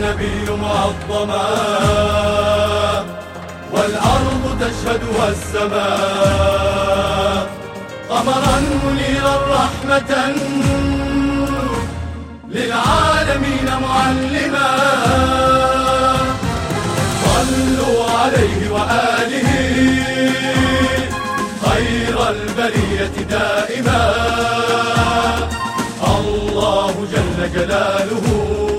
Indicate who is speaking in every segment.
Speaker 1: النبي معظما والأرض تشهدها السماء، قمرا منيرا رحمة للعالمين معلما. صلوا عليه وآله خير البرية دائما. الله جل جلاله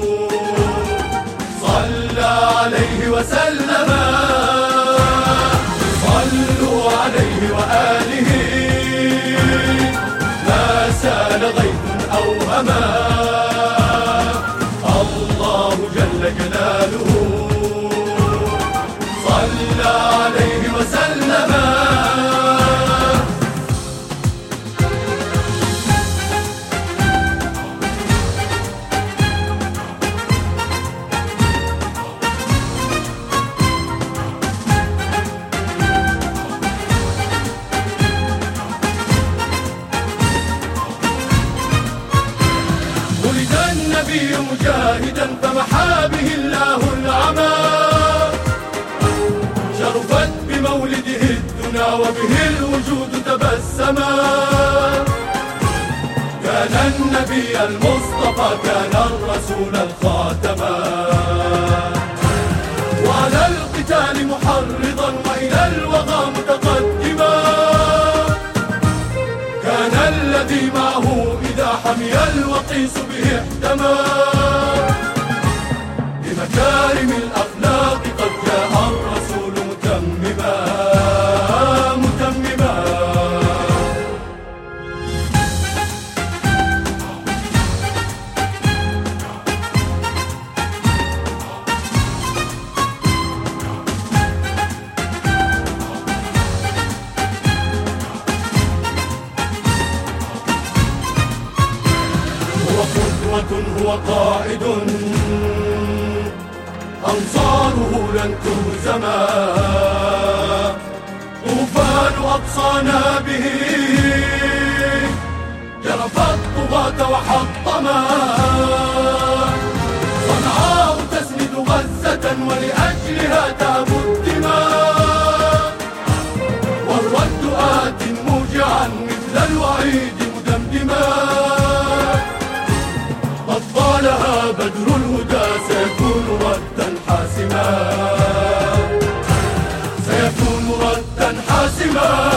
Speaker 1: صلى عليه وسلم. صلوا عليه وآله ما سال غيث أو هما. الله جل جلاله صلى عليه وسلم. النبي مجاهدا فمحى به الله العمى. شرفت بمولده الدنا وبه الوجود تبسما. كان النبي المصطفى كان الرسول الخاتما. وعلى القتال محرضا وإلى الوغى متقدما. كان الذي معه إذا حمي الوقيس به احتمى. بمكارم الأخلاق قد جاء الرسول متمما متمما. هو قدوة هو قائد أنصاره لن تهزما. طوفان أقصانا به جرف الطغاة وحطما. صنعاء تسند غزة ولأجلها تهب الدماء. والرد آت موجعا مثل الوعيد مدمدما. قد طالها بدر الهدى سيكون ردا حاسما. سيكون ردا حاسما.